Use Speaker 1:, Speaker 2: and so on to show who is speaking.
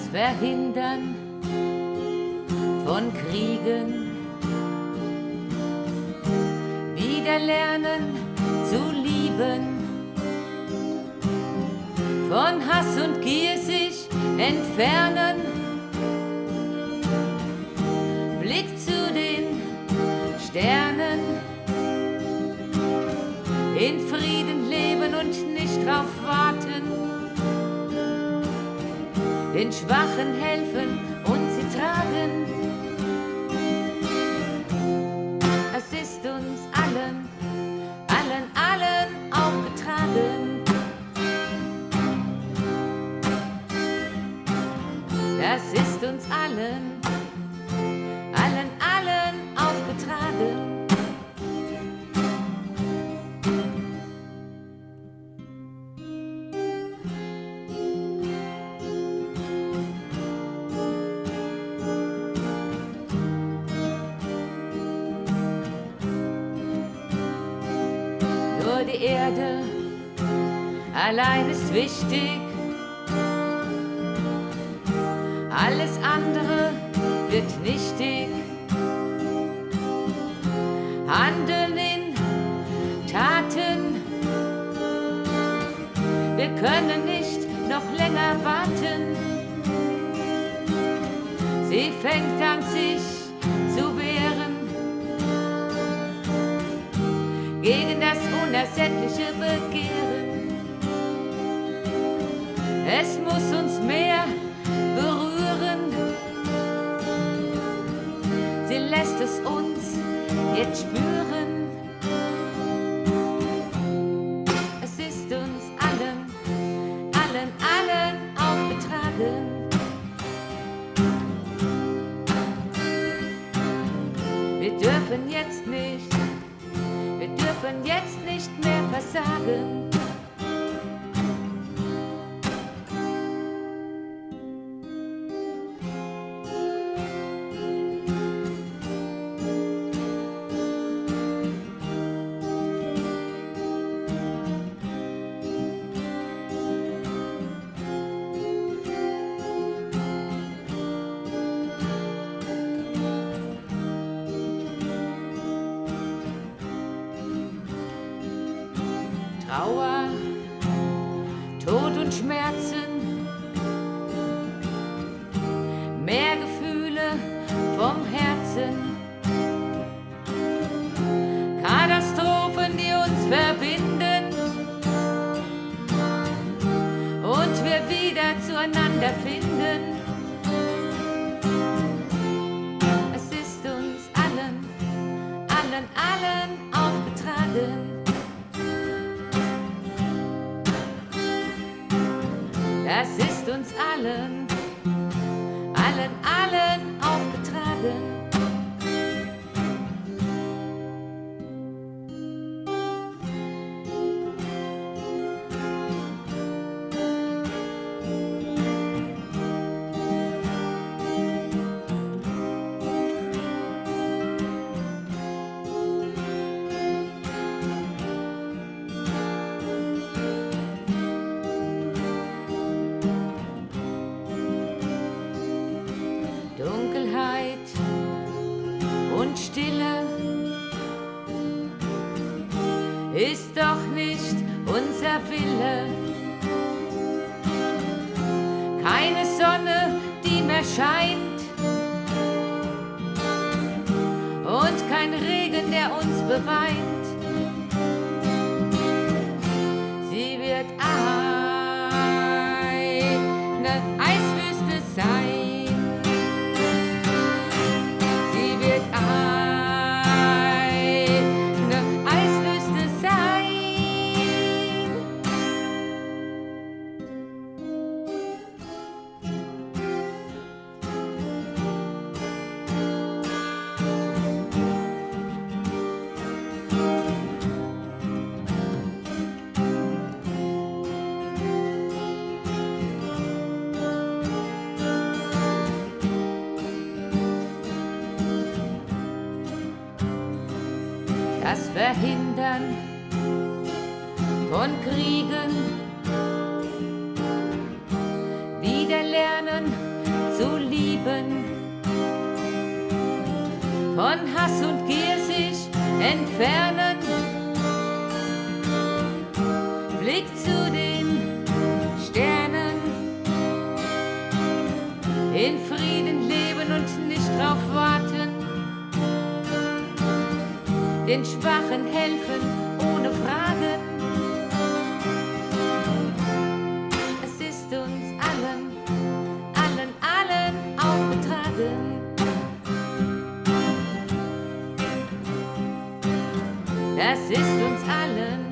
Speaker 1: Verhindern von Kriegen, wieder lernen zu lieben, von Hass und Gier sich entfernen, Blick zu den Sternen, in Frieden leben und nicht drauf warten, den Schwachen helfen und sie tragen. Es ist uns allen aufgetragen. Das ist uns allen aufgetragen. Nur die Erde allein ist wichtig. Alles andere wird nichtig. Handeln in Taten. Wir können nicht noch länger warten. Sie fängt an, sich zu wehren gegen das unersättliche Begehren. Es muss uns mehr berühren. Sie lässt es uns jetzt spüren. Es ist uns allen aufgetragen. Wir dürfen jetzt nicht mehr versagen. Trauer, Tod und Schmerzen, mehr Gefühle vom Herzen, Katastrophen, die uns verbinden und wir wieder zueinander finden. Es ist uns allen aufgetragen. Das ist uns allen aufgetragen. Dunkelheit und Stille ist doch nicht unser Wille. Keine Sonne, die mehr scheint, und kein Regen, der uns beweint. Sie wird eine Eiswüste sein. Das Verhindern von Kriegen, wieder lernen von Hass und Gier sich entfernen. Blick zu den Sternen, in Frieden leben und nicht drauf warten, den Schwachen helfen ohne Fragen. Es ist uns allen aufgetragen. Das ist uns allen